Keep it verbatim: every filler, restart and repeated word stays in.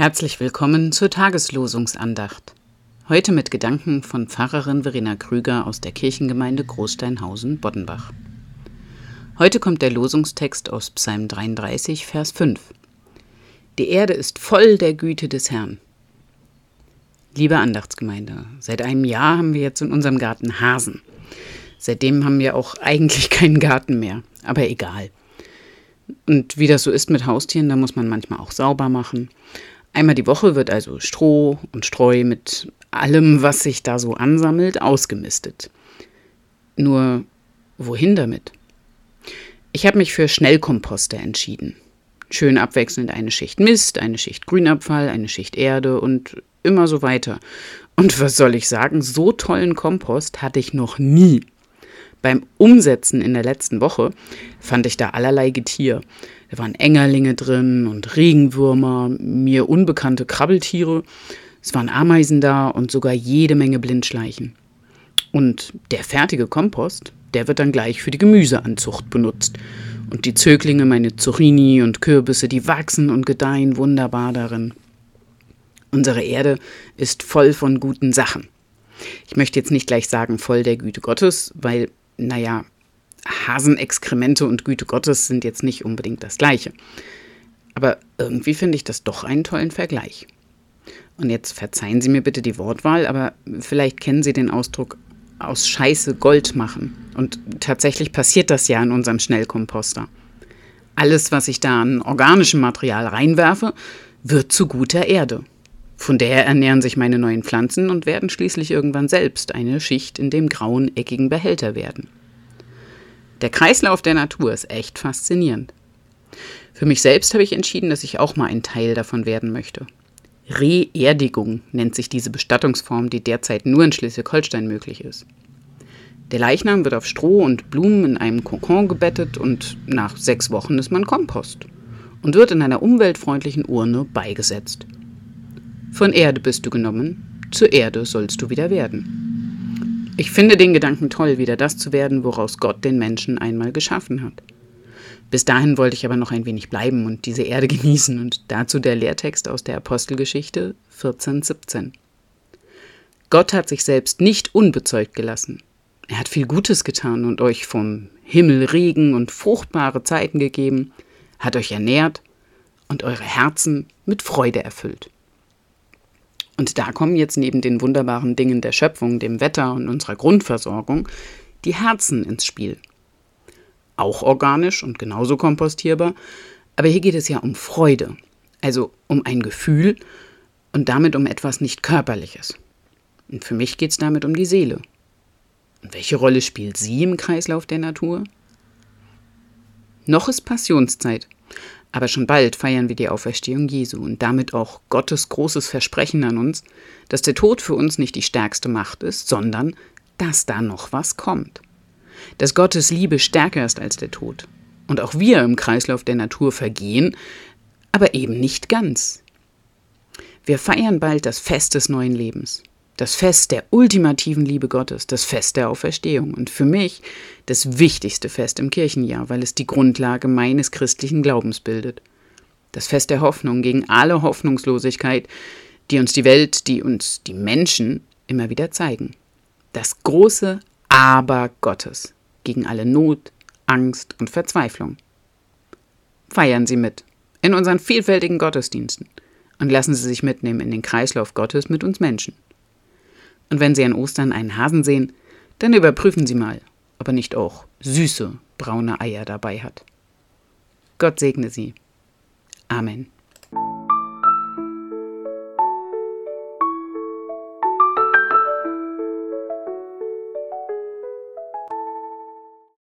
Herzlich willkommen zur Tageslosungsandacht. Heute mit Gedanken von Pfarrerin Verena Krüger aus der Kirchengemeinde Großsteinhausen-Boddenbach. Heute kommt der Losungstext aus Psalm dreiunddreißig, Vers fünf. Die Erde ist voll der Güte des Herrn. Liebe Andachtsgemeinde, seit einem Jahr haben wir jetzt in unserem Garten Hasen. Seitdem haben wir auch eigentlich keinen Garten mehr, aber egal. Und wie das so ist mit Haustieren, da muss man manchmal auch sauber machen. Einmal die Woche wird also Stroh und Streu mit allem, was sich da so ansammelt, ausgemistet. Nur, wohin damit? Ich habe mich für Schnellkomposter entschieden. Schön abwechselnd eine Schicht Mist, eine Schicht Grünabfall, eine Schicht Erde und immer so weiter. Und was soll ich sagen, so tollen Kompost hatte ich noch nie. Beim Umsetzen in der letzten Woche fand ich da allerlei Getier. Da waren Engerlinge drin und Regenwürmer, mir unbekannte Krabbeltiere. Es waren Ameisen da und sogar jede Menge Blindschleichen. Und der fertige Kompost, der wird dann gleich für die Gemüseanzucht benutzt. Und die Zöglinge, meine Zucchini und Kürbisse, die wachsen und gedeihen wunderbar darin. Unsere Erde ist voll von guten Sachen. Ich möchte jetzt nicht gleich sagen voll der Güte Gottes, weil Naja, Hasenexkremente und Güte Gottes sind jetzt nicht unbedingt das Gleiche. Aber irgendwie finde ich das doch einen tollen Vergleich. Und jetzt verzeihen Sie mir bitte die Wortwahl, aber vielleicht kennen Sie den Ausdruck aus Scheiße Gold machen. Und tatsächlich passiert das ja in unserem Schnellkomposter. Alles, was ich da an organischem Material reinwerfe, wird zu guter Erde. Von der ernähren sich meine neuen Pflanzen und werden schließlich irgendwann selbst eine Schicht in dem grauen, eckigen Behälter werden. Der Kreislauf der Natur ist echt faszinierend. Für mich selbst habe ich entschieden, dass ich auch mal ein Teil davon werden möchte. Reerdigung nennt sich diese Bestattungsform, die derzeit nur in Schleswig-Holstein möglich ist. Der Leichnam wird auf Stroh und Blumen in einem Kokon gebettet und nach sechs Wochen ist man Kompost und wird in einer umweltfreundlichen Urne beigesetzt. Von Erde bist du genommen, zur Erde sollst du wieder werden. Ich finde den Gedanken toll, wieder das zu werden, woraus Gott den Menschen einmal geschaffen hat. Bis dahin wollte ich aber noch ein wenig bleiben und diese Erde genießen und dazu der Lehrtext aus der Apostelgeschichte vierzehn siebzehn. Gott hat sich selbst nicht unbezeugt gelassen. Er hat viel Gutes getan und euch vom Himmel Regen und fruchtbare Zeiten gegeben, hat euch ernährt und eure Herzen mit Freude erfüllt. Und da kommen jetzt neben den wunderbaren Dingen der Schöpfung, dem Wetter und unserer Grundversorgung, die Herzen ins Spiel. Auch organisch und genauso kompostierbar, aber hier geht es ja um Freude, also um ein Gefühl und damit um etwas nicht Körperliches. Und für mich geht es damit um die Seele. Und welche Rolle spielt sie im Kreislauf der Natur? Noch ist Passionszeit. Aber schon bald feiern wir die Auferstehung Jesu und damit auch Gottes großes Versprechen an uns, dass der Tod für uns nicht die stärkste Macht ist, sondern dass da noch was kommt. Dass Gottes Liebe stärker ist als der Tod. Und auch wir im Kreislauf der Natur vergehen, aber eben nicht ganz. Wir feiern bald das Fest des neuen Lebens. Das Fest der ultimativen Liebe Gottes, das Fest der Auferstehung und für mich das wichtigste Fest im Kirchenjahr, weil es die Grundlage meines christlichen Glaubens bildet. Das Fest der Hoffnung gegen alle Hoffnungslosigkeit, die uns die Welt, die uns die Menschen immer wieder zeigen. Das große Aber Gottes gegen alle Not, Angst und Verzweiflung. Feiern Sie mit in unseren vielfältigen Gottesdiensten und lassen Sie sich mitnehmen in den Kreislauf Gottes mit uns Menschen. Und wenn Sie an Ostern einen Hasen sehen, dann überprüfen Sie mal, ob er nicht auch süße, braune Eier dabei hat. Gott segne Sie. Amen.